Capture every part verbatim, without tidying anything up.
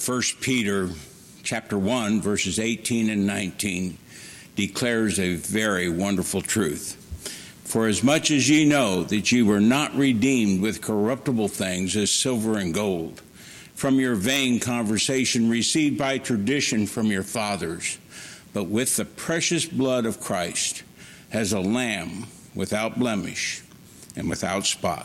First Peter chapter one, verses eighteen and nineteen declares a very wonderful truth. For as much as ye know that ye were not redeemed with corruptible things as silver and gold, from your vain conversation received by tradition from your fathers, but with the precious blood of Christ, as a lamb without blemish and without spot.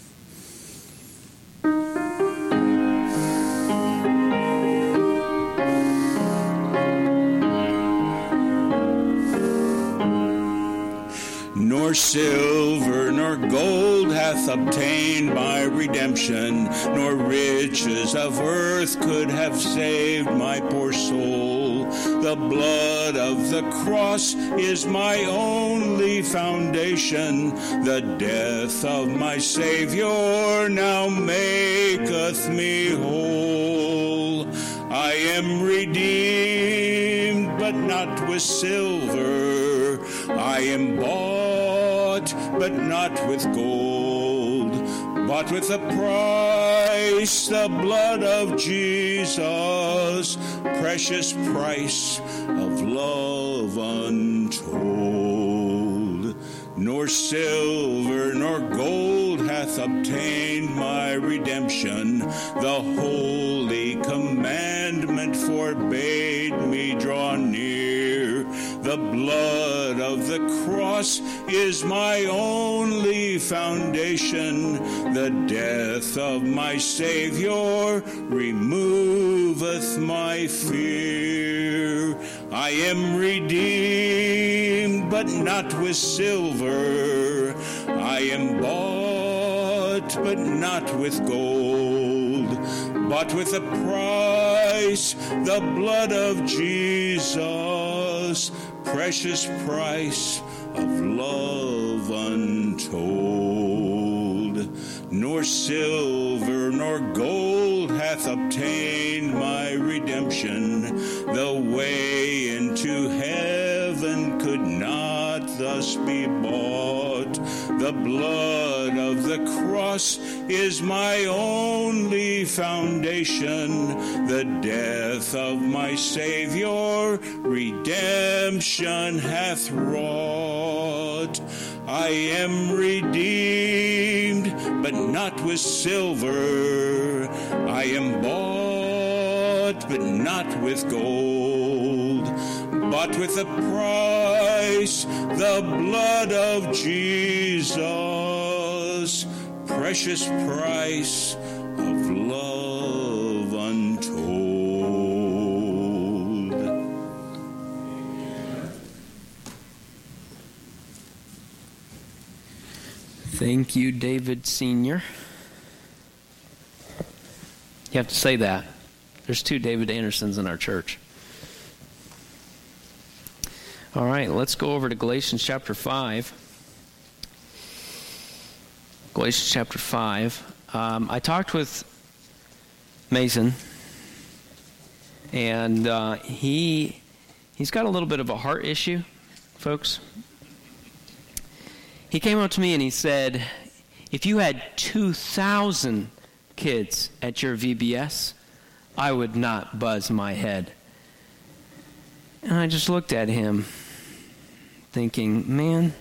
Nor silver nor gold hath obtained my redemption, nor riches of earth could have saved my poor soul. The blood of the cross is my only foundation. The death of my Savior now maketh me whole. I am redeemed, but not with silver. I am bought, but not with gold, bought with a price, the blood of Jesus, precious price of love untold. Nor silver nor gold hath obtained my redemption. The holy commandment forbade me draw near. The blood of the cross is my only foundation. The death of my Savior removeth my fear. I am redeemed, but not with silver. I am bought, but not with gold, bought with a price, the blood of Jesus, precious price of love untold. Nor silver nor gold hath obtained my redemption. The way into heaven could not thus be bought. The blood of the cross is my only foundation. The death of my Savior redemption hath wrought. I am redeemed, but not with silver. I am bought, but not with gold, bought with a price, the blood of Jesus, precious price of love untold. Thank you, David Senior You have to say that. There's two David Andersons in our church. All right, let's go over to Galatians chapter five. Galatians chapter five. Um, I talked with Mason, and uh, he he's got a little bit of a heart issue, folks. He came up to me and he said, if you had two thousand kids at your V B S, I would not buzz my head. And I just looked at him thinking, man,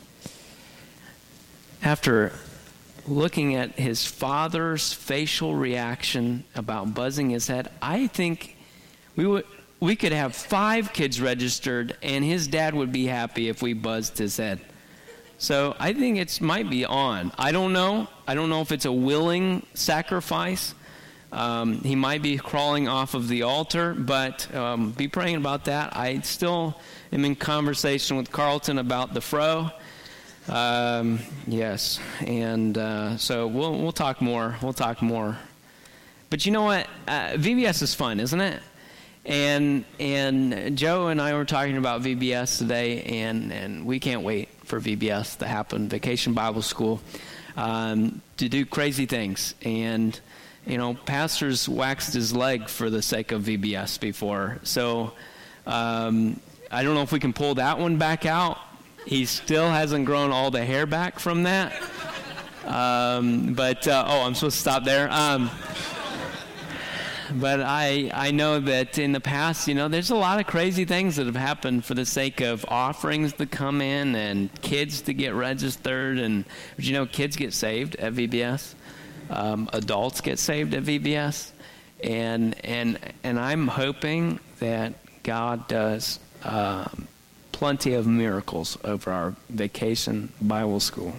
after looking at his father's facial reaction about buzzing his head, I think we would we could have five kids registered and his dad would be happy if we buzzed his head. So I think it might be on. I don't know. I don't know if it's a willing sacrifice. Um, he might be crawling off of the altar, but um, be praying about that. I still am in conversation with Carlton about the fro. Um, yes, and uh, so we'll we'll talk more. We'll talk more. But you know what? Uh, V B S is fun, isn't it? And and Joe and I were talking about V B S today, and, and we can't wait for V B S to happen. Vacation Bible School, um, to do crazy things. And you know, pastors waxed his leg for the sake of V B S before. So um, I don't know if we can pull that one back out. He still hasn't grown all the hair back from that. Um, but, uh, oh, I'm supposed to stop there. Um, but I I know that in the past, you know, there's a lot of crazy things that have happened for the sake of offerings to come in and kids to get registered. And but you know, kids get saved at V B S, um, adults get saved at V B S, and and and I'm hoping that God does um, plenty of miracles over our vacation Bible school.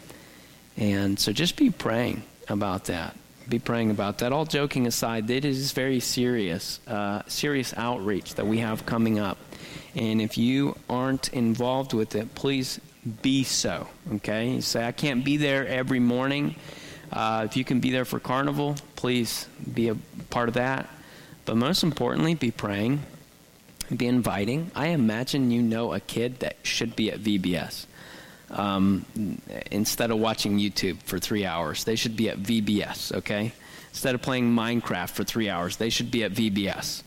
And so just be praying about that. Be praying about that. All joking aside, it is very serious, uh, serious outreach that we have coming up. And if you aren't involved with it, please be so, okay? You say, I can't be there every morning. Uh, if you can be there for Carnival, please be a part of that. But most importantly, be praying, be inviting. I imagine you know a kid that should be at V B S. Um, instead of watching YouTube for three hours, they should be at V B S, okay? Instead of playing Minecraft for three hours, they should be at V B S.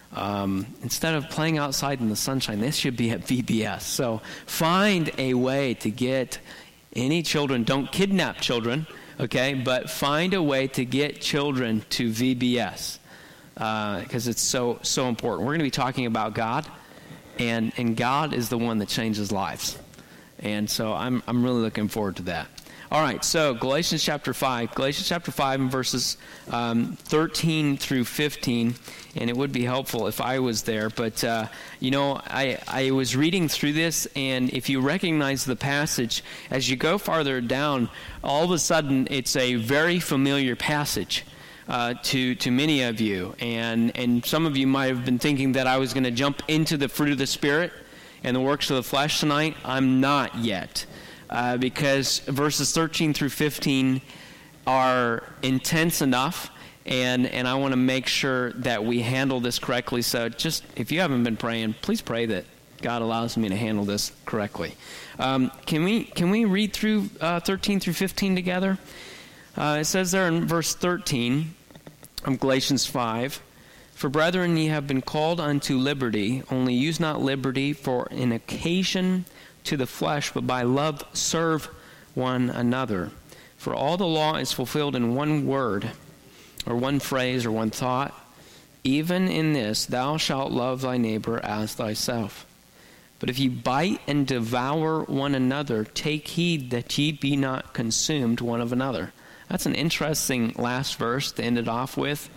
Um, instead of playing outside in the sunshine, they should be at V B S. So find a way to get any children, don't kidnap children, okay? But find a way to get children to V B S because uh, it's so, so important. We're going to be talking about God, and, and God is the one that changes lives. And so I'm I'm really looking forward to that. All right, so Galatians chapter five. Galatians chapter five and verses um, thirteen through fifteen. And it would be helpful if I was there. But, uh, you know, I, I was reading through this, and if you recognize the passage, as you go farther down, all of a sudden it's a very familiar passage uh, to, to many of you. And, and some of you might have been thinking that I was going to jump into the fruit of the Spirit and the works of the flesh tonight. I'm not yet, uh, because verses thirteen through fifteen are intense enough, and, and I want to make sure that we handle this correctly. So just, if you haven't been praying, please pray that God allows me to handle this correctly. Um, can we can we read through uh, thirteen through fifteen together? Uh, it says there in verse thirteen of Galatians five, For brethren, ye have been called unto liberty, only use not liberty for an occasion to the flesh, but by love serve one another. For all the law is fulfilled in one word, or one phrase, or one thought. Even in this, thou shalt love thy neighbor as thyself. But if ye bite and devour one another, take heed that ye be not consumed one of another. That's an interesting last verse to end it off with.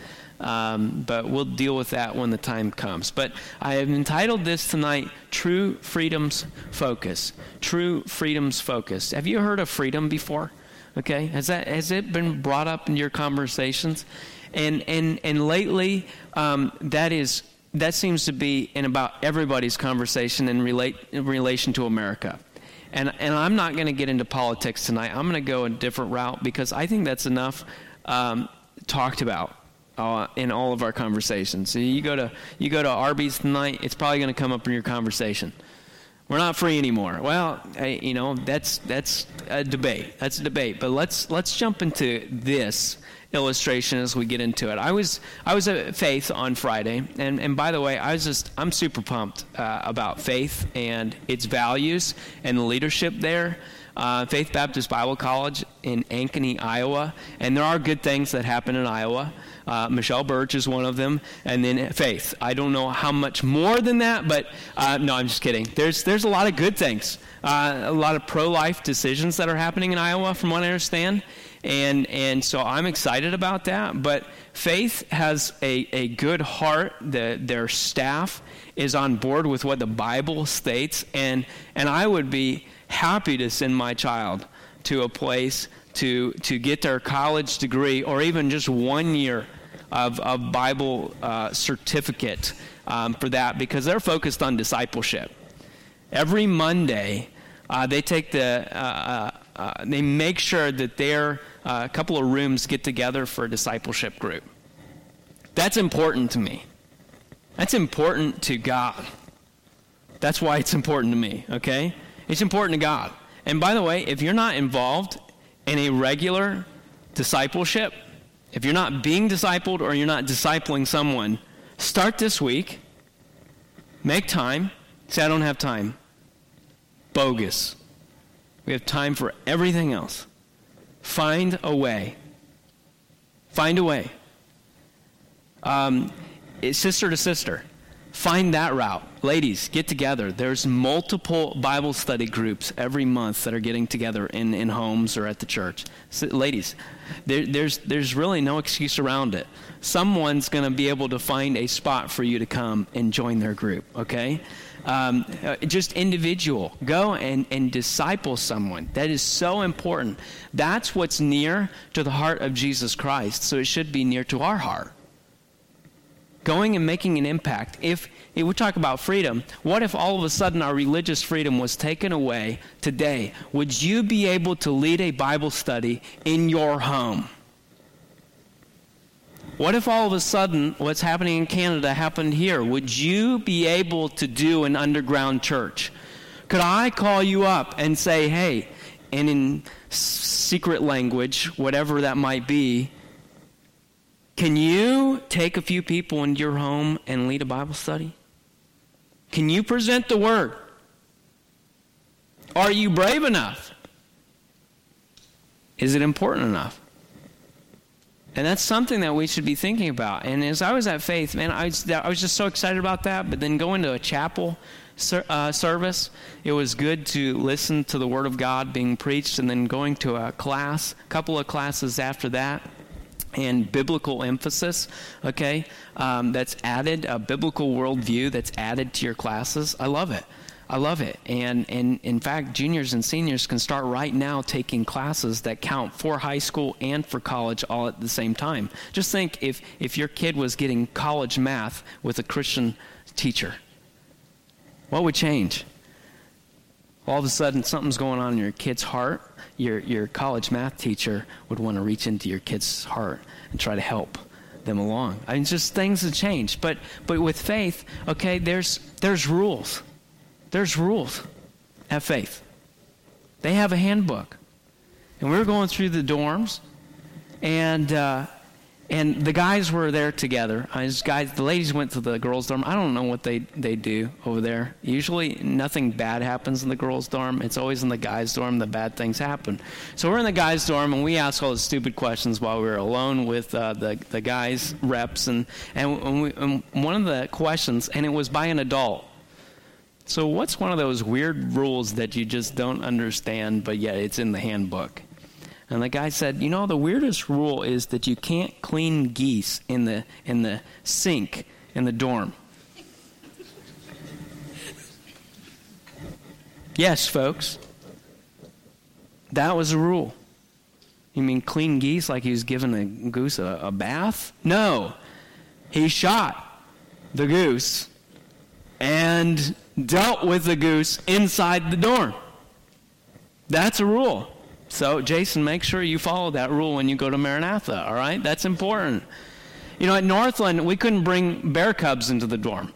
Um, but we'll deal with that when the time comes. But I have entitled this tonight, True Freedom's Focus. True Freedom's Focus. Have you heard of freedom before? Okay, has that has it been brought up in your conversations? And and and lately, um, that is that seems to be in about everybody's conversation in relate in relation to America. And and I'm not going to get into politics tonight. I'm going to go a different route because I think that's enough um, talked about. Uh, in all of our conversations. So you go to you go to Arby's tonight, it's probably going to come up in your conversation. We're not free anymore. Well, I, you know, that's that's a debate. That's a debate. But let's let's jump into this illustration as we get into it. I was I was at Faith on Friday, and, and by the way, I was just I'm super pumped uh, about Faith and its values and the leadership there. Uh, Faith Baptist Bible College in Ankeny, Iowa, and there are good things that happen in Iowa. Uh, Michelle Birch is one of them, and then Faith. I don't know how much more than that, but uh, no, I'm just kidding. There's there's a lot of good things, uh, a lot of pro-life decisions that are happening in Iowa, from what I understand, and and so I'm excited about that. But Faith has a, a good heart. The, their staff is on board with what the Bible states, and and I would be happy to send my child to a place to to get their college degree, or even just one year of, of Bible uh, certificate um, for that, because they're focused on discipleship. Every Monday, uh, they take the uh, uh, they make sure that their uh, a couple of rooms get together for a discipleship group. That's important to me. That's important to God. That's why it's important to me. Okay. It's important to God. And by the way, if you're not involved in a regular discipleship, if you're not being discipled or you're not discipling someone, start this week. Make time. Say, I don't have time. Bogus. We have time for everything else. Find a way. Find a way. Um, sister to sister. Find that route. Ladies, get together. There's multiple Bible study groups every month that are getting together in, in homes or at the church. So, ladies, there, there's there's really no excuse around it. Someone's going to be able to find a spot for you to come and join their group, okay? Um, uh, just individual. Go and, and disciple someone. That is so important. That's what's near to the heart of Jesus Christ, so it should be near to our heart. Going and making an impact. If, if we talk about freedom, what if all of a sudden our religious freedom was taken away today? Would you be able to lead a Bible study in your home? What if all of a sudden what's happening in Canada happened here? Would you be able to do an underground church? Could I call you up and say, hey, and in secret language, whatever that might be, can you take a few people into your home and lead a Bible study? Can you present the word? Are you brave enough? Is it important enough? And that's something that we should be thinking about. And as I was at Faith, man, I was, I was just so excited about that. But then going to a chapel ser- uh, service, it was good to listen to the Word of God being preached, and then going to a class, a couple of classes after that. And biblical emphasis, okay, um, that's added, a biblical worldview that's added to your classes. I love it. I love it. And, and in fact, juniors and seniors can start right now taking classes that count for high school and for college all at the same time. Just think if, if your kid was getting college math with a Christian teacher, what would change? All of a sudden, something's going on in your kid's heart. Your your college math teacher would want to reach into your kid's heart and try to help them along. I mean, just things have changed. But but with Faith, okay, there's there's rules. There's rules at Faith. They have a handbook, and we were going through the dorms, and uh, and the guys were there together. I just, guys, the ladies went to the girls' dorm. I don't know what they, they do over there. Usually nothing bad happens in the girls' dorm. It's always in the guys' dorm that bad things happen. So we're in the guys' dorm, and we ask all the stupid questions while we were alone with uh, the, the guys' reps. And, and, and, we, and one of the questions, and it was by an adult. So what's one of those weird rules that you just don't understand, but yet it's in the handbook? And the guy said, you know, the weirdest rule is that you can't clean geese in the in the sink in the dorm. Yes, folks. That was a rule. You mean clean geese like he was giving a goose a, a bath? No. He shot the goose and dealt with the goose inside the dorm. That's a rule. So, Jason, make sure you follow that rule when you go to Maranatha, all right? That's important. You know, at Northland, we couldn't bring bear cubs into the dorm.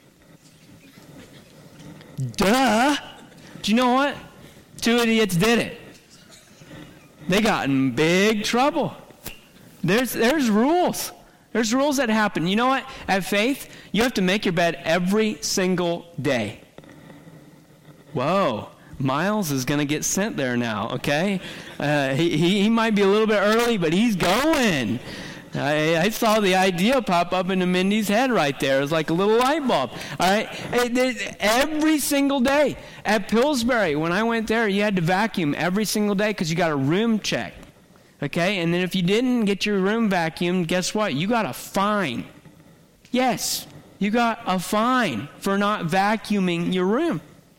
Duh! Do you know what? Two idiots did it. They got in big trouble. There's there's rules. There's rules that happen. You know what? At Faith, you have to make your bed every single day. Whoa. Miles is going to get sent there now, okay? Uh, he, he he might be a little bit early, but he's going. I, I saw the idea pop up into Mindy's head right there. It was like a little light bulb. All right? It, it, every single day. At Pillsbury, when I went there, you had to vacuum every single day because you got a room check, okay? And then if you didn't get your room vacuumed, guess what? You got a fine. Yes, you got a fine for not vacuuming your room.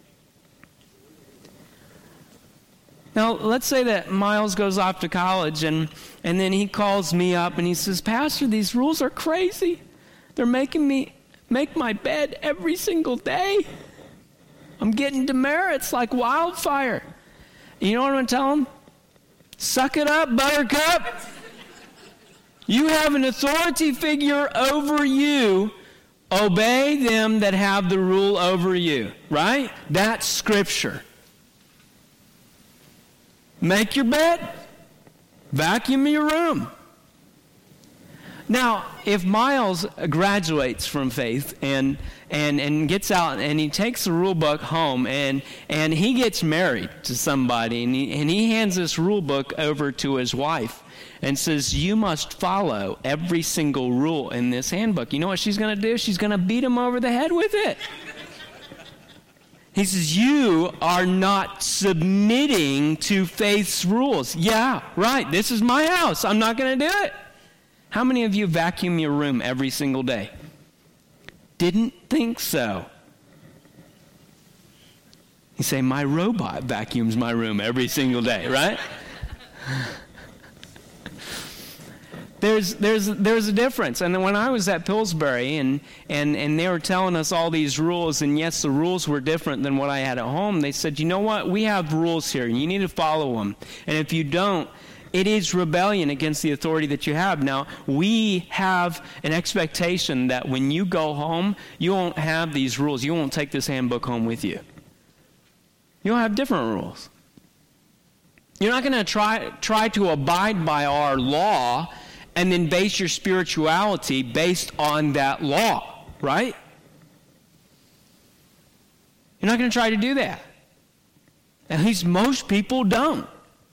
Now, let's say that Miles goes off to college, and, and then he calls me up, and he says, Pastor, these rules are crazy. They're making me make my bed every single day. I'm getting demerits like wildfire. And you know what I'm going to tell him? Suck it up, buttercup. You have an authority figure over you. Obey them that have the rule over you, right? That's Scripture. Make your bed. Vacuum your room. Now, if Miles graduates from Faith and and and gets out and he takes the rule book home and and he gets married to somebody and he, and he hands this rule book over to his wife, and says, you must follow every single rule in this handbook. You know what she's going to do? She's going to beat him over the head with it. He says, you are not submitting to faith's rules. Yeah, right. This is my house. I'm not going to do it. How many of you vacuum your room every single day? Didn't think so. You say, my robot vacuums my room every single day, right? There's there's there's a difference. And when I was at Pillsbury and, and, and they were telling us all these rules, and yes, the rules were different than what I had at home, they said, you know what? We have rules here, and you need to follow them. And if you don't, it is rebellion against the authority that you have. Now, we have an expectation that when you go home, you won't have these rules. You won't take this handbook home with you. You'll have different rules. You're not going to try try to abide by our law and then base your spirituality based on that law, right? You're not going to try to do that. At least most people don't.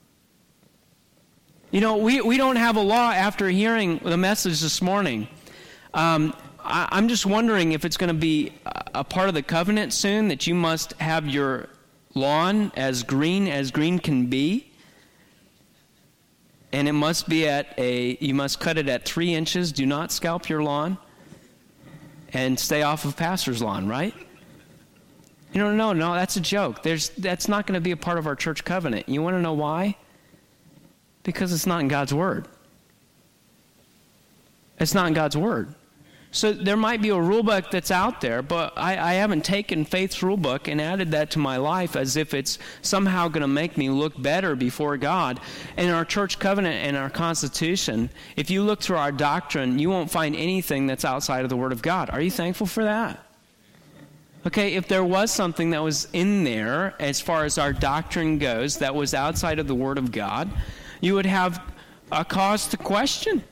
You know, we, we don't have a law after hearing the message this morning. Um, I, I'm just wondering if it's going to be a, a part of the covenant soon that you must have your lawn as green as green can be. And it must be at a, you must cut it at three inches. Do not scalp your lawn. And stay off of pastor's lawn, right? You know, no, no, that's a joke. There's, that's not going to be a part of our church covenant. You want to know why? Because it's not in God's Word. It's not in God's Word. So there might be a rule book that's out there, but I, I haven't taken Faith's rule book and added that to my life as if it's somehow going to make me look better before God. In our church covenant and our constitution, if you look through our doctrine, you won't find anything that's outside of the Word of God. Are you thankful for that? Okay, if there was something that was in there as far as our doctrine goes that was outside of the Word of God, you would have a cause to question.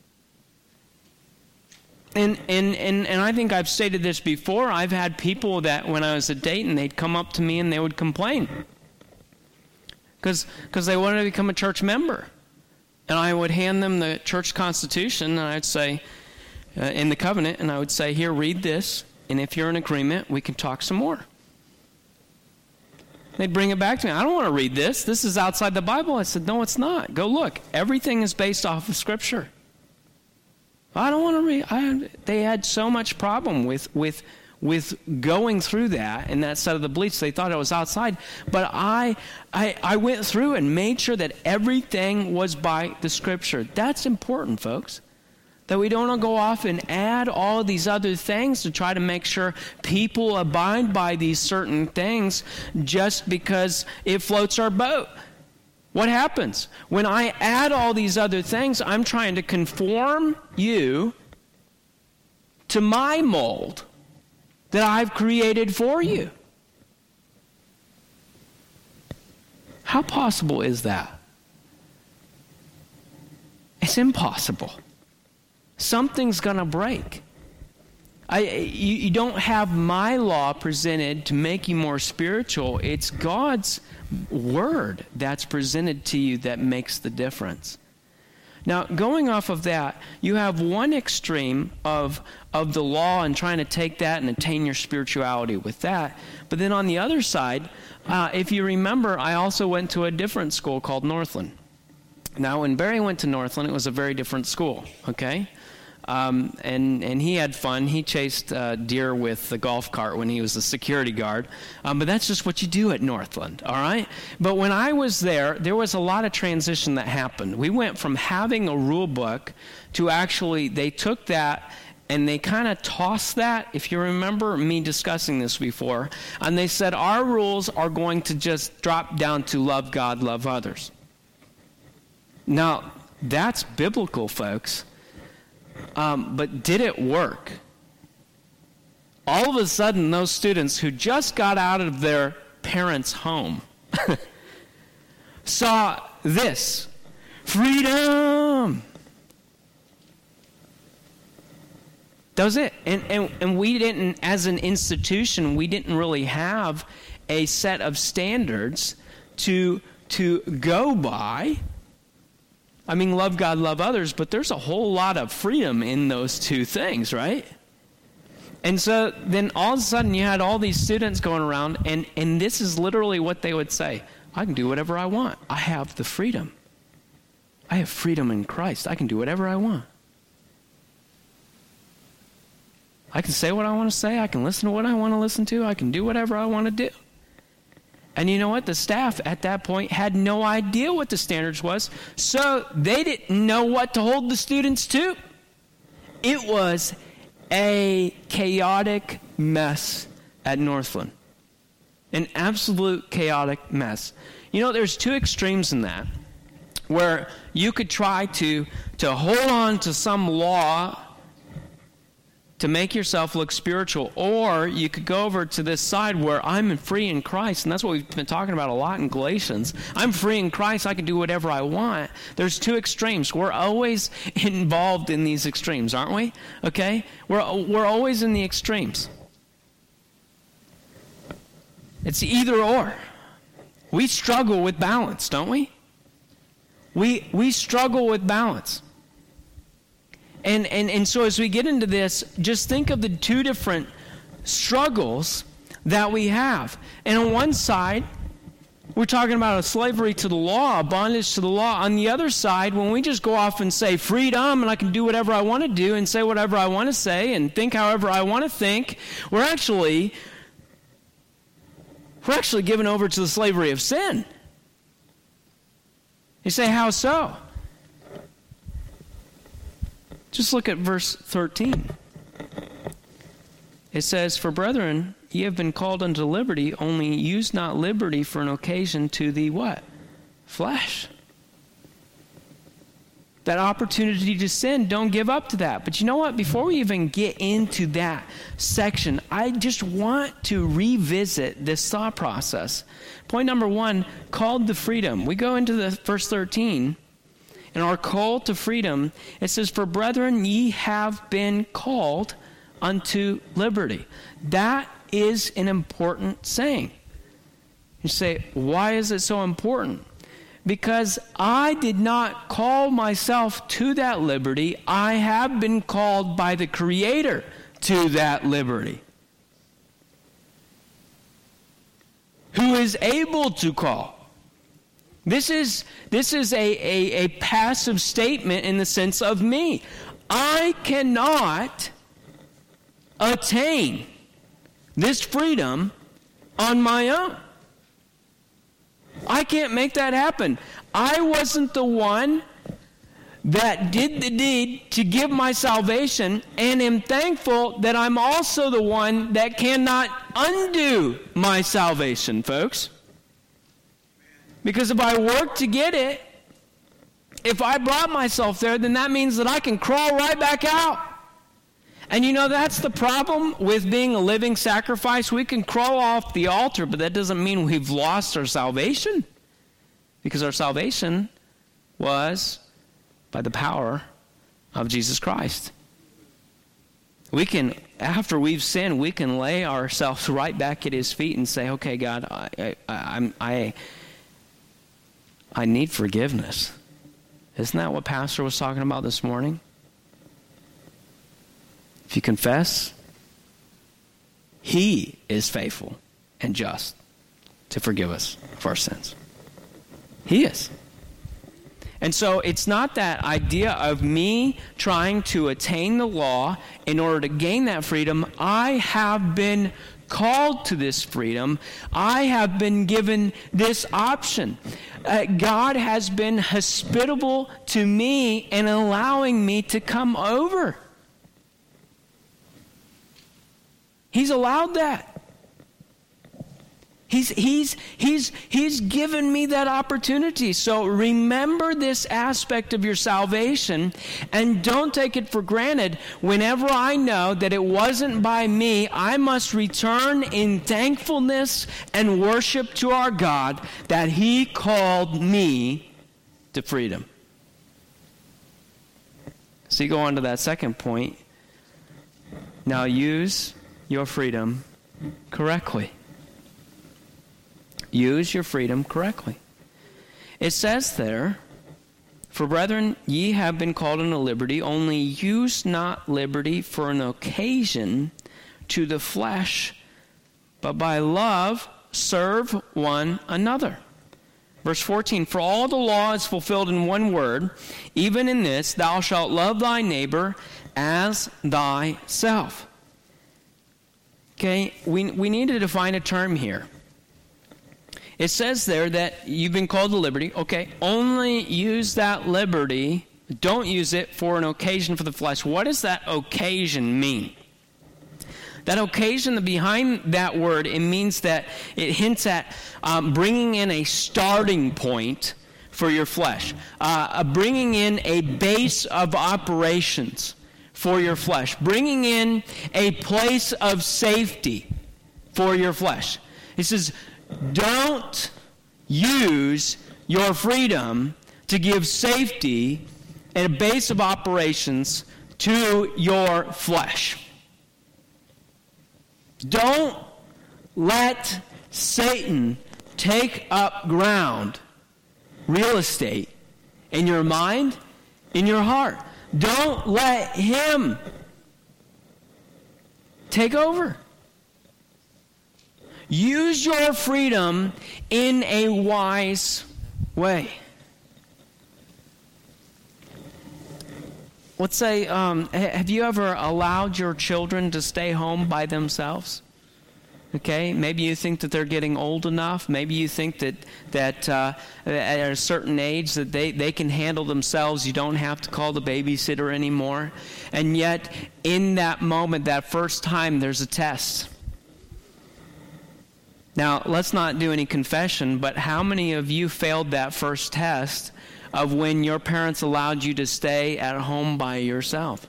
And, and and and I think I've stated this before. I've had people that when I was at Dayton, they'd come up to me and they would complain. Because because they wanted to become a church member. And I would hand them the church constitution, and I'd say, uh, in the covenant, and I would say, here, read this, and if you're in agreement, we can talk some more. They'd bring it back to me. I don't want to read this. This is outside the Bible. I said, no, it's not. Go look. Everything is based off of Scripture. I don't want to read. I, they had so much problem with, with, with going through that and that set of the beliefs. They thought it was outside. But I, I, I went through and made sure that everything was by the Scripture. That's important, folks. That we don't go off and add all of these other things to try to make sure people abide by these certain things just because it floats our boat. What happens? When I add all these other things, I'm trying to conform you to my mold that I've created for you. How possible is that? It's impossible. Something's going to break. I, you, you don't have my law presented to make you more spiritual. It's God's word that's presented to you that makes the difference. Now, going off of that, you have one extreme of, of the law and trying to take that and attain your spirituality with that. But then on the other side, uh, if you remember, I also went to a different school called Northland. Now, when Barry went to Northland, it was a very different school, okay? Um, and, and he had fun. He chased uh, deer with the golf cart when he was a security guard. Um, but that's just what you do at Northland, all right? But when I was there, there was a lot of transition that happened. We went from having a rule book to actually, they took that and they kind of tossed that, if you remember me discussing this before, and they said our rules are going to just drop down to love God, love others. Now, that's biblical, folks. Um, but did it work? All of a sudden, those students who just got out of their parents' home saw this. Freedom! That was it. And, and, and we didn't, as an institution, we didn't really have a set of standards to, to go by I mean, love God, love others, but there's a whole lot of freedom in those two things, right? And so then all of a sudden you had all these students going around, and, and this is literally what they would say. I can do whatever I want. I have the freedom. I have freedom in Christ. I can do whatever I want. I can say what I want to say. I can listen to what I want to listen to. I can do whatever I want to do. And you know what? The staff at that point had no idea what the standards was, so they didn't know what to hold the students to. It was a chaotic mess at Northland. An absolute chaotic mess. You know, there's two extremes in that, where you could try to, to hold on to some law to make yourself look spiritual, or you could go over to this side where I'm free in Christ, and that's what we've been talking about a lot in Galatians. I'm free in Christ. I can do whatever I want. There's two extremes. We're always involved in these extremes, aren't we? Okay? We're, we're always in the extremes. It's either or. We struggle with balance, don't we? We, we struggle with balance. And, and and so as we get into this, just think of the two different struggles that we have. And on one side, we're talking about a slavery to the law, a bondage to the law. On the other side, when we just go off and say freedom, and I can do whatever I want to do and say whatever I want to say and think however I want to think, we're actually, we're actually given over to the slavery of sin. You say, how so? Just look at verse thirteen. It says, "For brethren, ye have been called unto liberty, only use not liberty for an occasion to the" what? Flesh. That opportunity to sin, don't give up to that. But you know what? Before we even get into that section, I just want to revisit this thought process. Point number one, called to freedom. We go into the verse thirteen. In our call to freedom, it says, "For brethren, ye have been called unto liberty." That is an important saying. You say, why is it so important? Because I did not call myself to that liberty. I have been called by the Creator to that liberty, who is able to call. This is this is a, a, a passive statement in the sense of me. I cannot attain this freedom on my own. I can't make that happen. I wasn't the one that did the deed to give my salvation, and am thankful that I'm also the one that cannot undo my salvation, folks. Because if I work to get it, if I brought myself there, then that means that I can crawl right back out. And you know, that's the problem with being a living sacrifice. We can crawl off the altar, but that doesn't mean we've lost our salvation. Because our salvation was by the power of Jesus Christ. We can, after we've sinned, we can lay ourselves right back at His feet and say, "Okay, God, I, I, I'm, I." I need forgiveness. Isn't that what Pastor was talking about this morning? If you confess, He is faithful and just to forgive us of our sins. He is. And so it's not that idea of me trying to attain the law in order to gain that freedom. I have been called to this freedom. I have been given this option. Uh, God has been hospitable to me and allowing me to come over. He's allowed that. He's, he's, he's, he's given me that opportunity. So remember this aspect of your salvation and don't take it for granted. Whenever I know that it wasn't by me, I must return in thankfulness and worship to our God that He called me to freedom. So you go on to that second point. Now use your freedom correctly. Use your freedom correctly. It says there, For brethren, ye have been called unto liberty, only use not liberty for an occasion to the flesh, but by love serve one another. Verse fourteen, for all the law is fulfilled in one word, even in this, thou shalt love thy neighbor as thyself. Okay, we, we need to define a term here. It says there that you've been called to liberty. Okay, only use that liberty. Don't use it for an occasion for the flesh. What does that occasion mean? That occasion, behind that word, it means that it hints at um, bringing in a starting point for your flesh. Uh, bringing in a base of operations for your flesh. Bringing in a place of safety for your flesh. It says, don't use your freedom to give safety and a base of operations to your flesh. Don't let Satan take up ground, real estate, in your mind, in your heart. Don't let him take over. Use your freedom in a wise way. Let's say, um, have you ever allowed your children to stay home by themselves? Okay, maybe you think that they're getting old enough. Maybe you think that that uh, at a certain age that they, they can handle themselves. You don't have to call the babysitter anymore. And yet, in that moment, that first time, there's a test. Now, let's not do any confession, but how many of you failed that first test of when your parents allowed you to stay at home by yourself?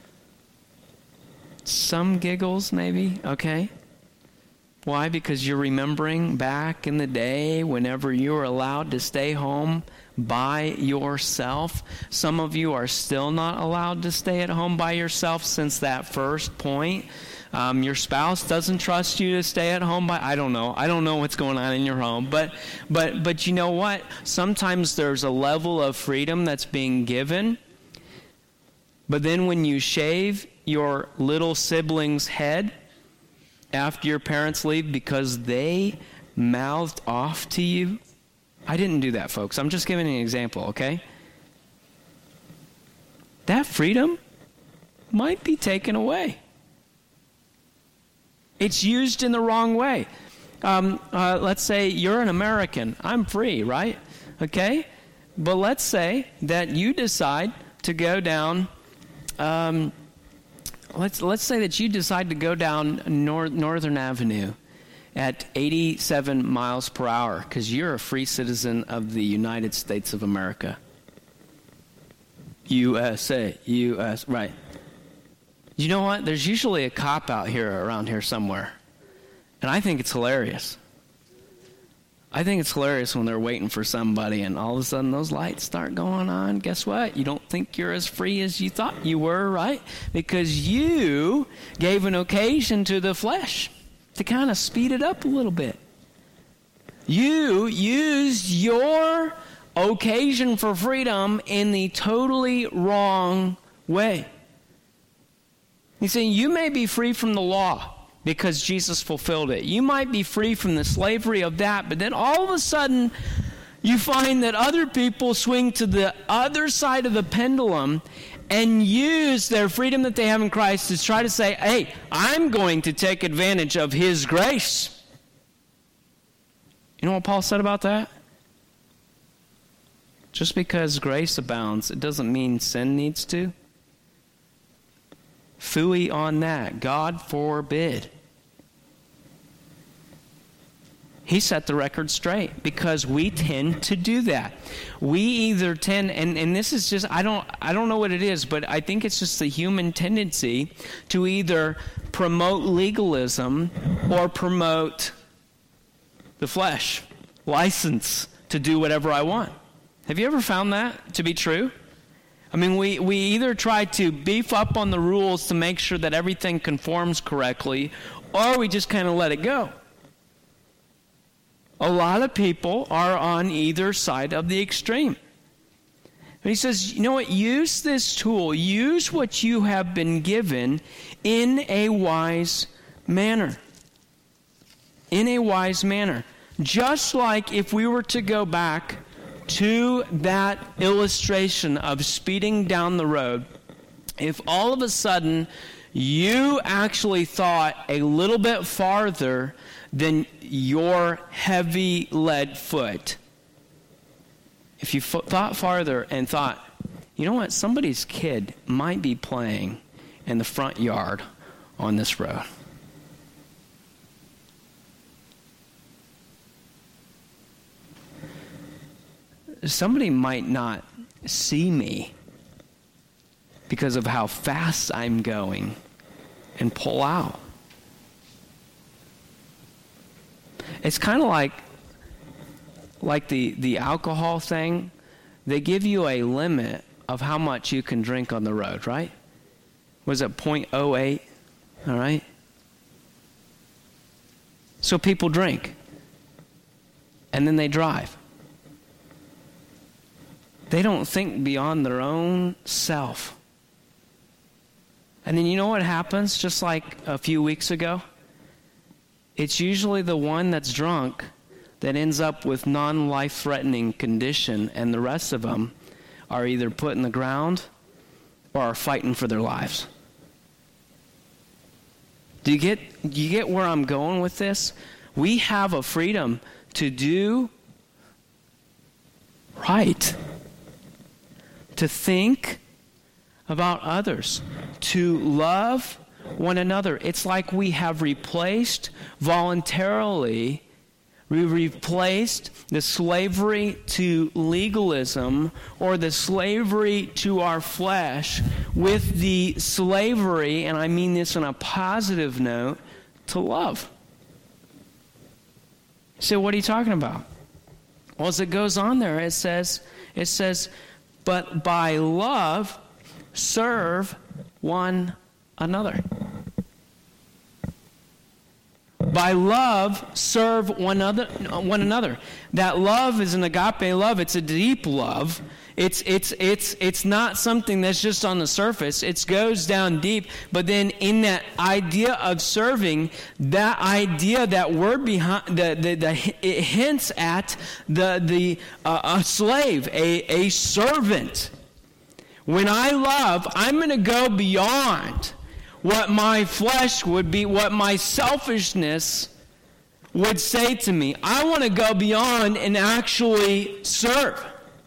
Some giggles, maybe, okay? Why? Because you're remembering back in the day whenever you were allowed to stay home by yourself. Some of you are still not allowed to stay at home by yourself since that first point. Um, your spouse doesn't trust you to stay at home by, I don't know. I don't know what's going on in your home. But but but you know what? Sometimes there's a level of freedom that's being given. But then when you shave your little sibling's head after your parents leave because they mouthed off to you. I didn't do that, folks. I'm just giving an example, okay? That freedom might be taken away. It's used in the wrong way. Um, uh, let's say you're an American. I'm free, right? Okay? But let's say that you decide to go down, um, let's let's say that you decide to go down North, Northern Avenue at eighty-seven miles per hour because you're a free citizen of the United States of America. U S A, U S, right. You know what? There's usually a cop out here around here somewhere. And I think it's hilarious. I think it's hilarious when they're waiting for somebody and all of a sudden those lights start going on. Guess what? You don't think you're as free as you thought you were, right? Because you gave an occasion to the flesh to kind of speed it up a little bit. You used your occasion for freedom in the totally wrong way. He's saying you may be free from the law because Jesus fulfilled it. You might be free from the slavery of that, but then all of a sudden you find that other people swing to the other side of the pendulum and use their freedom that they have in Christ to try to say, hey, I'm going to take advantage of His grace. You know what Paul said about that? Just because grace abounds, it doesn't mean sin needs to. Phooey on that. God forbid. He set the record straight because we tend to do that. We either tend, and, and this is just, I don't I don't know what it is, but I think it's just the human tendency to either promote legalism or promote the flesh, license to do whatever I want. Have you ever found that to be true? I mean, we, we either try to beef up on the rules to make sure that everything conforms correctly, or we just kind of let it go. A lot of people are on either side of the extreme. And he says, you know what? Use this tool. Use what you have been given in a wise manner. In a wise manner. Just like if we were to go back to that illustration of speeding down the road, if all of a sudden you actually thought a little bit farther than your heavy lead foot, if you f- thought farther and thought, you know what, somebody's kid might be playing in the front yard on this road. Somebody might not see me because of how fast I'm going and pull out. It's kind of like like the, the alcohol thing. They give you a limit of how much you can drink on the road, right? Was it zero point zero eight? All right? So people drink. And then they drive. They don't think beyond their own self. And then you know what happens, just like a few weeks ago? It's usually the one that's drunk that ends up with non-life-threatening condition, and the rest of them are either put in the ground or are fighting for their lives. Do you get, do you get where I'm going with this? We have a freedom to do right, to think about others, to love one another. It's like we have replaced voluntarily, we replaced the slavery to legalism or the slavery to our flesh with the slavery, and I mean this on a positive note, to love. So what are you talking about? Well, as it goes on there, it says, it says, but by love, serve one another. By love, serve one another. One another. That love is an agape love. It's a deep love. It's it's it's it's not something that's just on the surface. It goes down deep. But then, in that idea of serving, that idea, that word behind the the, the it hints at the the uh, a slave, a a servant. When I love, I'm going to go beyond what my flesh would be, what my selfishness would say to me. I want to go beyond and actually serve.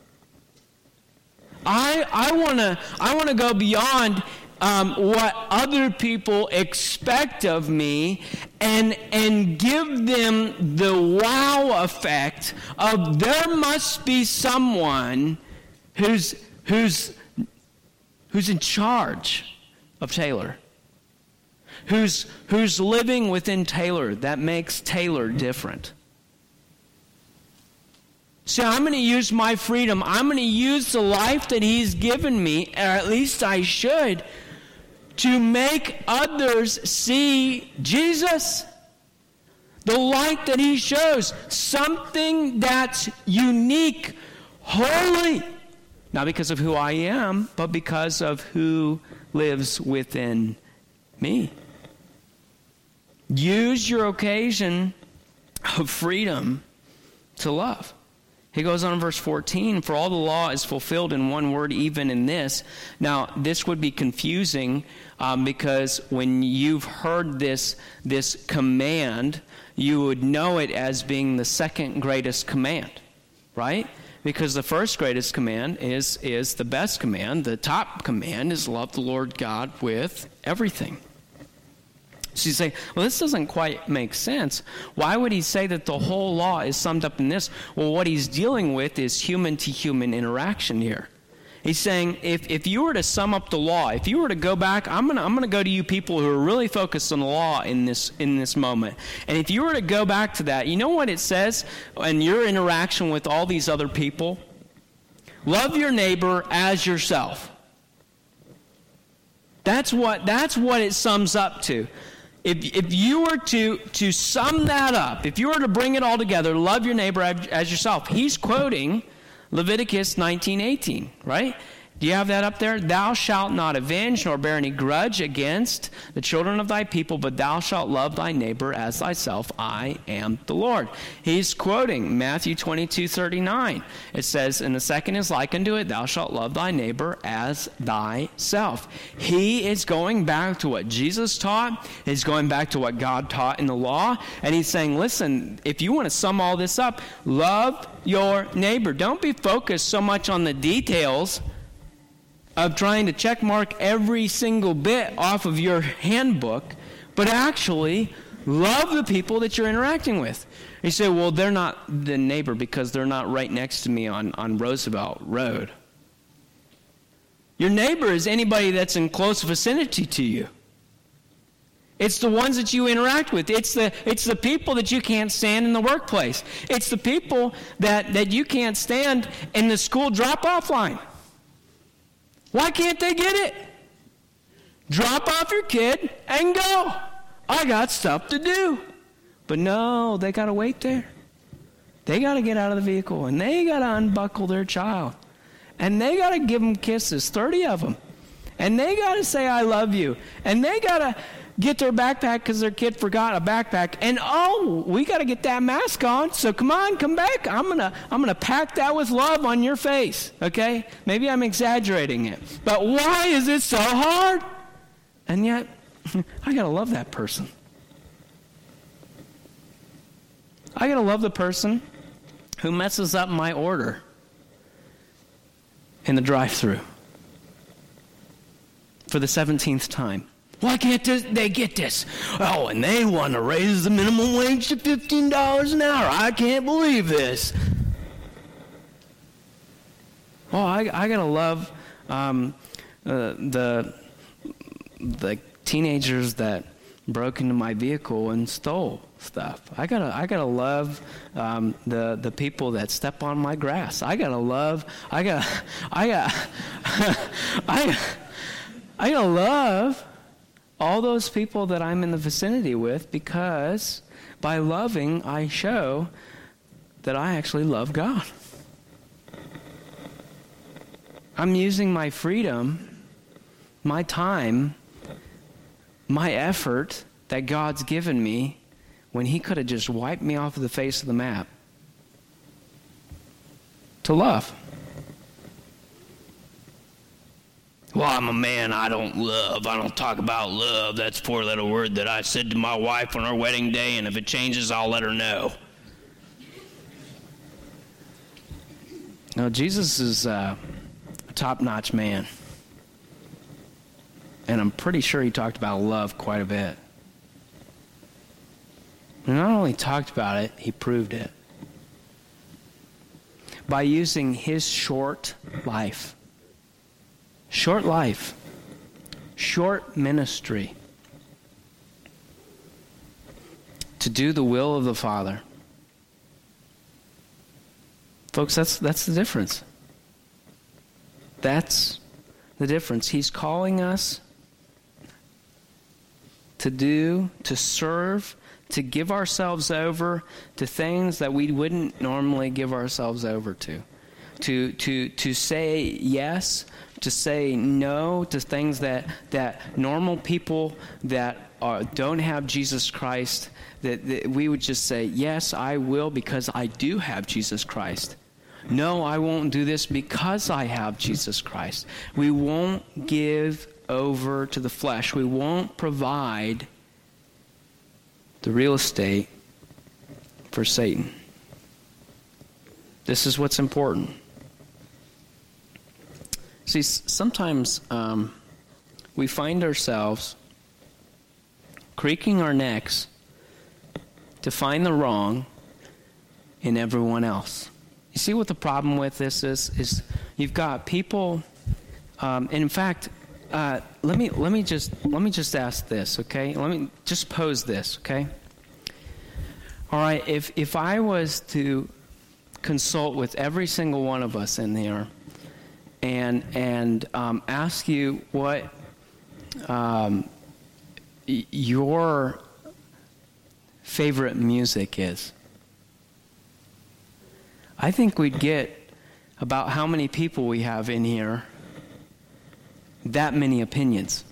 I I want to I want to go beyond um, what other people expect of me, and and give them the wow effect of there must be someone who's who's who's in charge of Taylor. Who's who's living within Taylor that makes Taylor different. So I'm going to use my freedom. I'm going to use the life that he's given me, or at least I should, to make others see Jesus. The light that he shows. Something that's unique, holy. Not because of who I am, but because of who lives within me. Use your occasion of freedom to love. He goes on in verse fourteen, for all the law is fulfilled in one word, even in this. Now, this would be confusing um, because when you've heard this, this command, you would know it as being the second greatest command, right? Because the first greatest command is, is the best command. The top command is love the Lord God with everything. So you say, well, this doesn't quite make sense. Why would he say that the whole law is summed up in this? Well, what he's dealing with is human-to-human interaction here. He's saying, if, if you were to sum up the law, if you were to go back, I'm gonna I'm gonna go to you people who are really focused on the law in this in this moment. And if you were to go back to that, you know what it says in your interaction with all these other people? Love your neighbor as yourself. That's what that's what it sums up to. If if you were to, to sum that up, if you were to bring it all together, love your neighbor as yourself, he's quoting Leviticus nineteen eighteen, right? Do you have that up there? Thou shalt not avenge nor bear any grudge against the children of thy people, but thou shalt love thy neighbor as thyself. I am the Lord. He's quoting Matthew twenty-two thirty-nine. It says, and the second is like unto it, thou shalt love thy neighbor as thyself. He is going back to what Jesus taught. He's going back to what God taught in the law. And he's saying, listen, if you want to sum all this up, love your neighbor. Don't be focused so much on the details of trying to check mark every single bit off of your handbook, but actually love the people that you're interacting with. You say, well, they're not the neighbor because they're not right next to me on, on Roosevelt Road. Your neighbor is anybody that's in close vicinity to you. It's the ones that you interact with. It's the it's the people that you can't stand in the workplace. It's the people that, that you can't stand in the school drop-off line. Why can't they get it? Drop off your kid and go. I got stuff to do. But no, they got to wait there. They got to get out of the vehicle, and they got to unbuckle their child. And they got to give them kisses, thirty of them. And they got to say, I love you. And they got to get their backpack because their kid forgot a backpack. And oh, we got to get that mask on. So come on, come back. I'm gonna, I'm gonna pack that with love on your face. Okay? Maybe I'm exaggerating it, but why is it so hard? And yet, I gotta love that person. I gotta love the person who messes up my order in the drive-thru for the seventeenth time. Why can't this, they get this? Oh, and they want to raise the minimum wage to fifteen dollars an hour. I can't believe this. Oh, I, I got to love um, uh, the, the teenagers that broke into my vehicle and stole stuff. I gotta, I gotta love um, the the people that step on my grass. I gotta love. I gotta, I got, I, I gotta love all those people that I'm in the vicinity with, because by loving, I show that I actually love God. I'm using my freedom, my time, my effort that God's given me when He could have just wiped me off of the face of the map to love. Well, I'm a man, I don't love. I don't talk about love. That's a four letter word that I said to my wife on our wedding day, and if it changes, I'll let her know. No, Jesus is uh, a top-notch man. And I'm pretty sure He talked about love quite a bit. And not only talked about it, He proved it. By using His short life. Short life, short ministry, to do the will of the Father. Folks, that's that's the difference. That's the difference. He's calling us to do, to serve, to give ourselves over to things that we wouldn't normally give ourselves over to. To to to say yes, to say no to things that, that normal people that are, don't have Jesus Christ, that, that we would just say, yes, I will because I do have Jesus Christ. No, I won't do this because I have Jesus Christ. We won't give over to the flesh. We won't provide the real estate for Satan. This is what's important. See, sometimes um, we find ourselves creaking our necks to find the wrong in everyone else. You see what the problem with this is? Is you've got people, um, and in fact, uh, let me let me just let me just ask this, okay? Let me just pose this, okay? All right, if if I was to consult with every single one of us in here, and and um, ask you what um, y- your favorite music is, I think we'd get about how many people we have in here, that many opinions.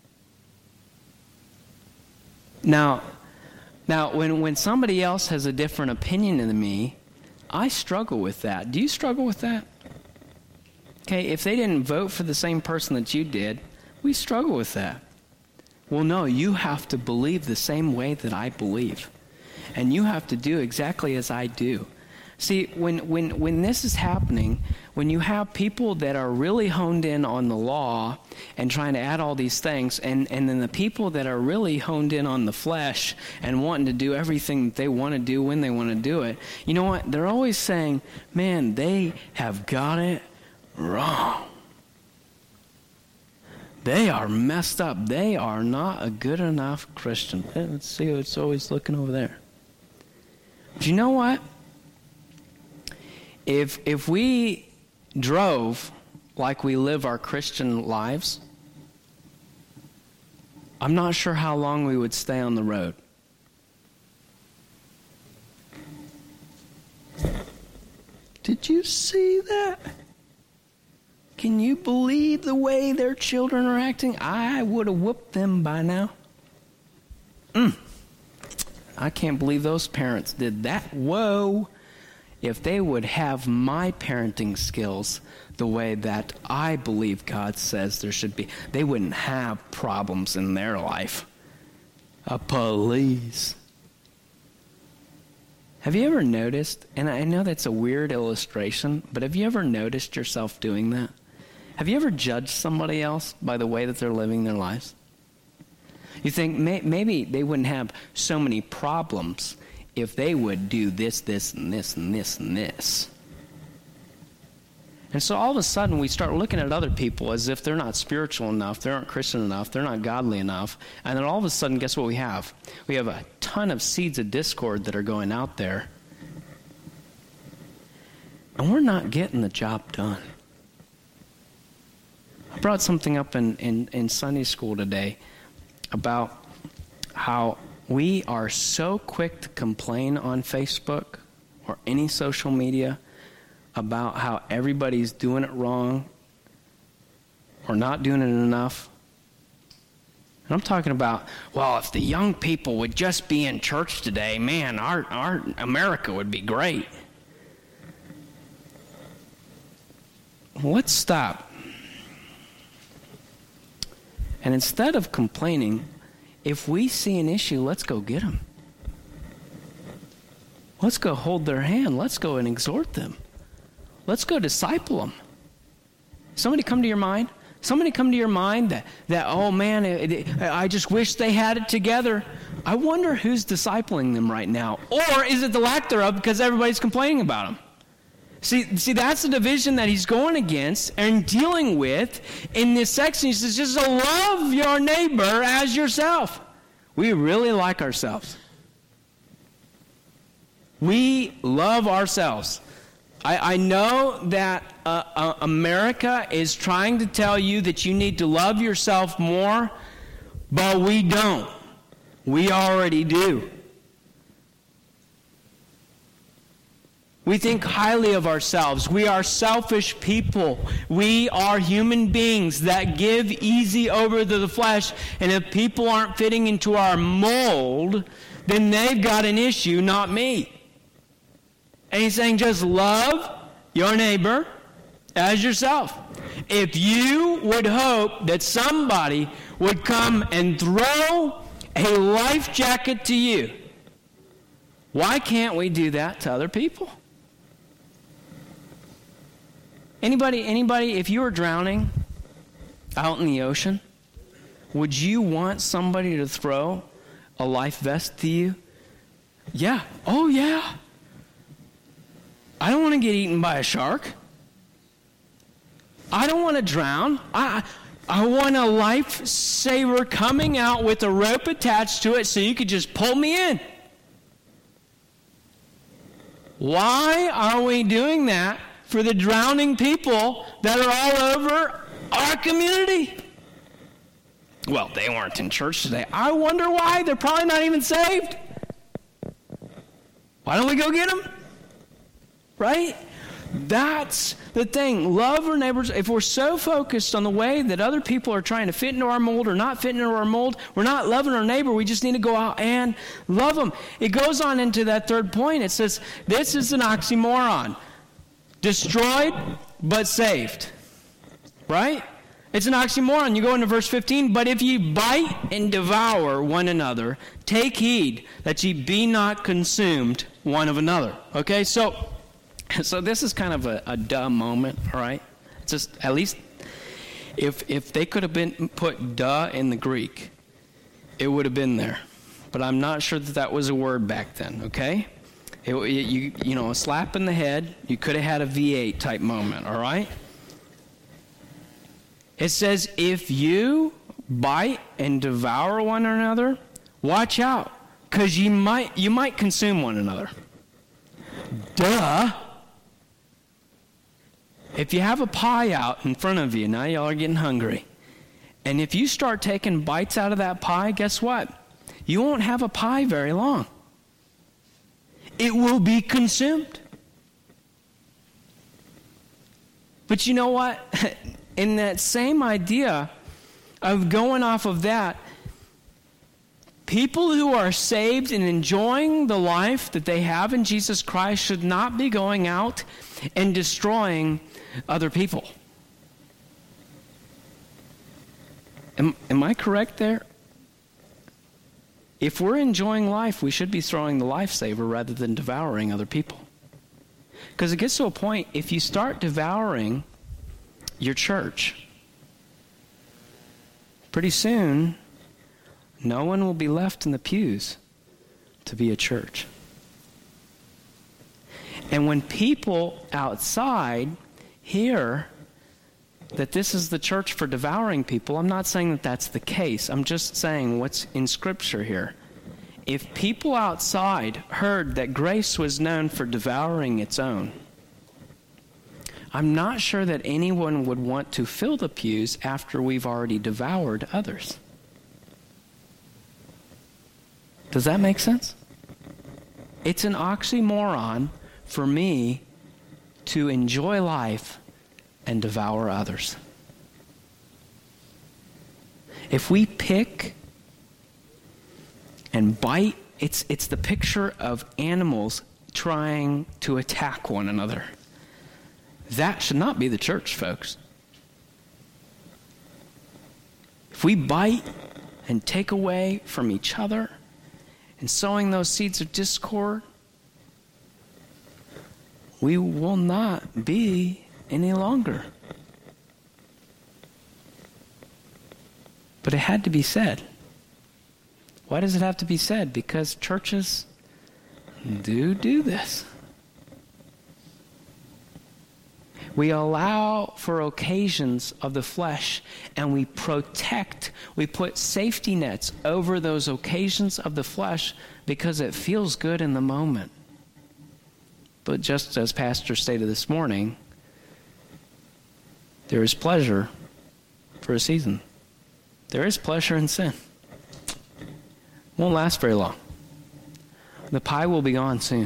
Now, now when, when somebody else has a different opinion than me, I struggle with that. Do you struggle with that? Okay, if they didn't vote for the same person that you did, we struggle with that. Well, no, you have to believe the same way that I believe. And you have to do exactly as I do. See, when, when, when this is happening, when you have people that are really honed in on the law and trying to add all these things, and, and then the people that are really honed in on the flesh and wanting to do everything that they want to do when they want to do it, you know what? They're always saying, man, they have got it wrong. They are messed up. They are not a good enough Christian. Let's see, it's always looking over there. But you know what? If if we drove like we live our Christian lives, I'm not sure how long we would stay on the road. Did you see that? Can you believe the way their children are acting? I would have whooped them by now. Mm. I can't believe those parents did that. Whoa. If they would have my parenting skills the way that I believe God says there should be, they wouldn't have problems in their life. A police. Have you ever noticed, and I know that's a weird illustration, but have you ever noticed yourself doing that? Have you ever judged somebody else by the way that they're living their lives? You think may, maybe they wouldn't have so many problems if they would do this, this, and this, and this, and this. And so all of a sudden we start looking at other people as if they're not spiritual enough, they aren't Christian enough, they're not godly enough. And then all of a sudden, guess what we have? We have a ton of seeds of discord that are going out there. And we're not getting the job done. I brought something up in, in, in Sunday school today about how we are so quick to complain on Facebook or any social media about how everybody's doing it wrong or not doing it enough. And I'm talking about, well, if the young people would just be in church today, man, our, our America would be great. Let's stop. And instead of complaining, if we see an issue, let's go get them. Let's go hold their hand. Let's go and exhort them. Let's go disciple them. Somebody come to your mind? Somebody come to your mind that, that oh man, it, it, I just wish they had it together. I wonder who's discipling them right now. Or is it the lack thereof because everybody's complaining about them? See, see, that's the division that he's going against and dealing with in this section. He says, just love your neighbor as yourself. We really like ourselves. We love ourselves. I, I know that uh, uh, America is trying to tell you that you need to love yourself more, but we don't. We already do. We think highly of ourselves. We are selfish people. We are human beings that give easy over to the flesh. And if people aren't fitting into our mold, then they've got an issue, not me. And he's saying just love your neighbor as yourself. If you would hope that somebody would come and throw a life jacket to you, why can't we do that to other people? Anybody, anybody, if you were drowning out in the ocean, would you want somebody to throw a life vest to you? Yeah. Oh, yeah. I don't want to get eaten by a shark. I don't want to drown. I I want a lifesaver coming out with a rope attached to it so you could just pull me in. Why are we doing that for the drowning people that are all over our community? Well, they weren't in church today. I wonder why. They're probably not even saved. Why don't we go get them? Right? That's the thing. Love our neighbors. If we're so focused on the way that other people are trying to fit into our mold or not fit into our mold, we're not loving our neighbor. We just need to go out and love them. It goes on into that third point. It says, this is an oxymoron. Destroyed, but saved. Right? It's an oxymoron. You go into verse fifteen, but if ye bite and devour one another, take heed that ye be not consumed one of another. Okay, so so this is kind of a, a dumb moment, all right? It's just, at least, if if they could have been put duh in the Greek, it would have been there. But I'm not sure that that was a word back then, okay? It, it, you, you know, a slap in the head, you could have had a V eight type moment, all right? It says, if you bite and devour one another, watch out, because you might you might consume one another. Duh. If you have a pie out in front of you, now y'all are getting hungry, and if you start taking bites out of that pie, guess what? You won't have a pie very long. It will be consumed. But you know what? In that same idea of going off of that, people who are saved and enjoying the life that they have in Jesus Christ should not be going out and destroying other people. Am, am I correct there? If we're enjoying life, we should be throwing the lifesaver rather than devouring other people. Because it gets to a point, if you start devouring your church, pretty soon, no one will be left in the pews to be a church. And when people outside hear that this is the church for devouring people, I'm not saying that that's the case. I'm just saying what's in Scripture here. If people outside heard that grace was known for devouring its own, I'm not sure that anyone would want to fill the pews after we've already devoured others. Does that make sense? It's an oxymoron for me to enjoy life and devour others. If we pick and bite, it's it's the picture of animals trying to attack one another. That should not be the church, folks. If we bite and take away from each other and sowing those seeds of discord, we will not be any longer. But it had to be said. Why does it have to be said? Because churches do do this. We allow for occasions of the flesh, and we protect, we put safety nets over those occasions of the flesh because it feels good in the moment. But just as Pastor stated this morning, there is pleasure for a season. There is pleasure in sin. Won't last very long. The pie will be gone soon.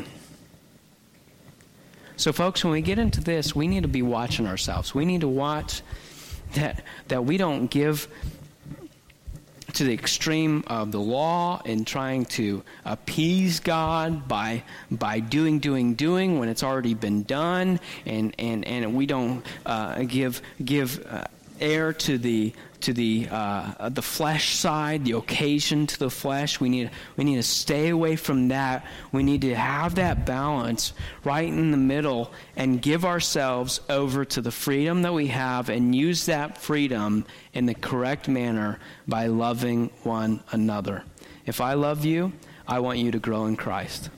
So folks, when we get into this, we need to be watching ourselves. We need to watch that that we don't give to the extreme of the law and trying to appease God by by doing, doing, doing when it's already been done, and and, and we don't uh, give give uh, air to the to the uh, the flesh side, the occasion to the flesh. We need we need to stay away from that. We need to have that balance right in the middle and give ourselves over to the freedom that we have and use that freedom in the correct manner by loving one another. If I love you, I want you to grow in Christ.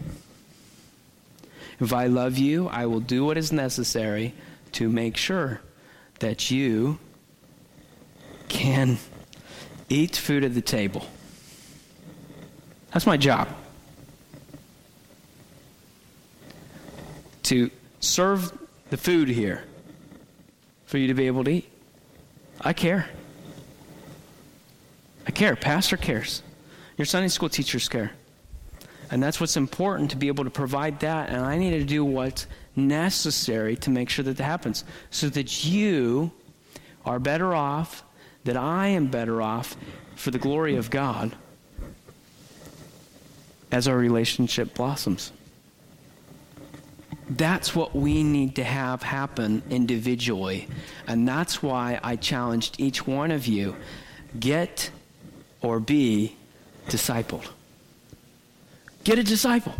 If I love you, I will do what is necessary to make sure that you can eat food at the table. That's my job. To serve the food here for you to be able to eat. I care. I care. Pastor cares. Your Sunday school teachers care. And that's what's important, to be able to provide that. And I need to do what's necessary to make sure that that happens, so that you are better off, that I am better off for the glory of God as our relationship blossoms. That's what we need to have happen individually. And that's why I challenged each one of you, get or be discipled. Get a disciple.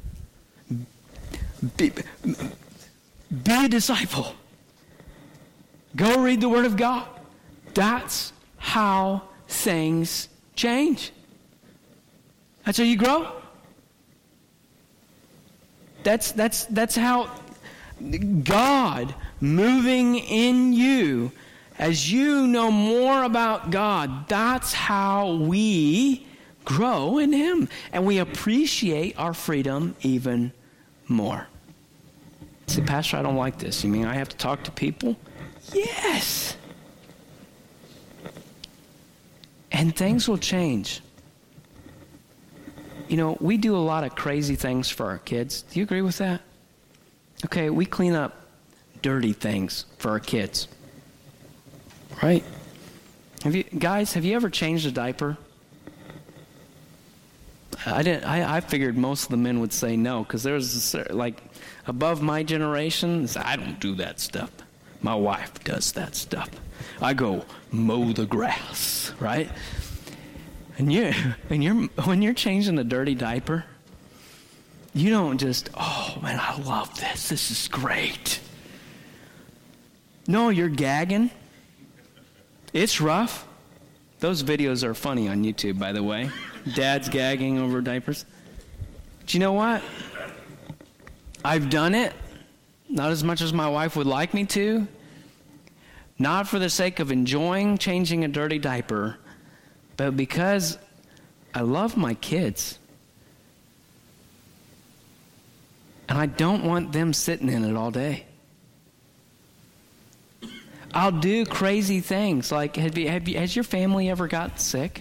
Be, be a disciple. Go read the Word of God. That's how things change. That's how you grow. That's that's that's how God moving in you, as you know more about God, that's how we grow in Him. And we appreciate our freedom even more. See, Pastor, I don't like this. You mean I have to talk to people? Yes. And things will change. You know, we do a lot of crazy things for our kids. Do you agree with that? Okay, we clean up dirty things for our kids. Right? Have you guys, have you ever changed a diaper? I didn't I, I figured most of the men would say no, because there's like above my generation, I don't do that stuff. My wife does that stuff. I go mow the grass, right? And you, and you're when you're changing a dirty diaper, you don't just, oh man, I love this. This is great. No, you're gagging. It's rough. Those videos are funny on YouTube, by the way. Dads gagging over diapers. But you know what? I've done it. Not as much as my wife would like me to. Not for the sake of enjoying changing a dirty diaper, but because I love my kids. And I don't want them sitting in it all day. I'll do crazy things. Like, have you, have you, has your family ever got sick?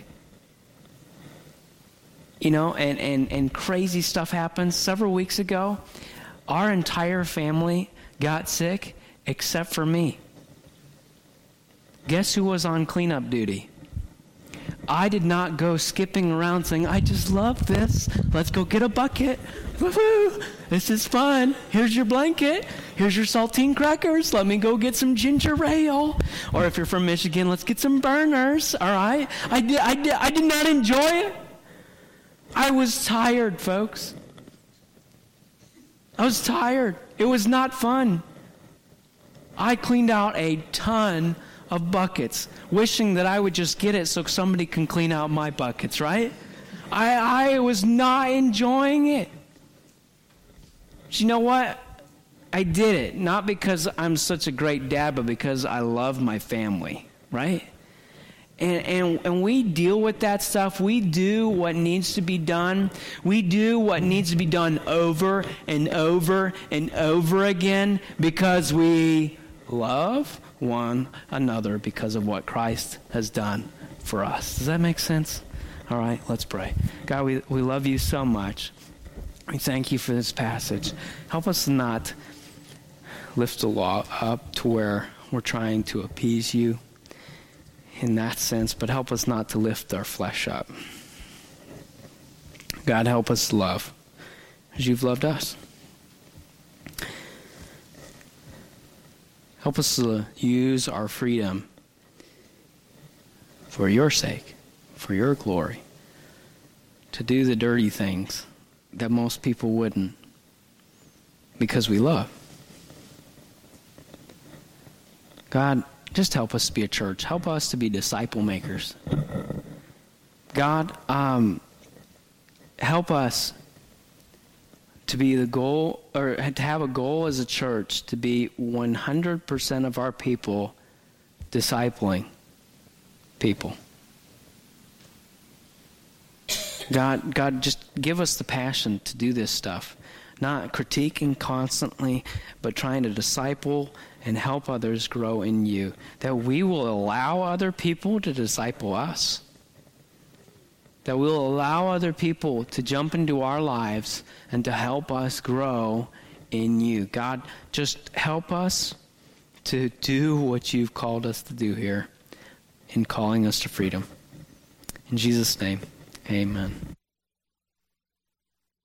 You know, and, and, and crazy stuff happens. Several weeks ago, our entire family got sick except for me. Guess who was on cleanup duty? I did not go skipping around saying, I just love this. Let's go get a bucket. Woo-hoo. This is fun. Here's your blanket. Here's your saltine crackers. Let me go get some ginger ale. Or if you're from Michigan, let's get some burners. All right? I did, I did, I did not enjoy it. I was tired, folks. I was tired. It was not fun. I cleaned out a ton of buckets, wishing that I would just get it so somebody can clean out my buckets, right? I, I was not enjoying it. But you know what? I did it, not because I'm such a great dad, but because I love my family, right? And, and and we deal with that stuff. We do what needs to be done. We do what needs to be done over and over and over again because we love one another because of what Christ has done for us. Does that make sense? All right, let's pray. God, we, we love you so much. We thank you for this passage. Help us not lift the law up to where we're trying to appease you in that sense, but help us not to lift our flesh up. God, help us love as you've loved us. Help us to use our freedom for your sake, for your glory, to do the dirty things that most people wouldn't, because we love. God, just help us to be a church. Help us to be disciple makers. God, um, help us to be the goal, or to have a goal as a church to be one hundred percent of our people discipling people. God, God, just give us the passion to do this stuff. Not critiquing constantly, but trying to disciple and help others grow in you. That we will allow other people to disciple us. That we'll allow other people to jump into our lives and to help us grow in you. God, just help us to do what you've called us to do here in calling us to freedom. In Jesus' name, amen.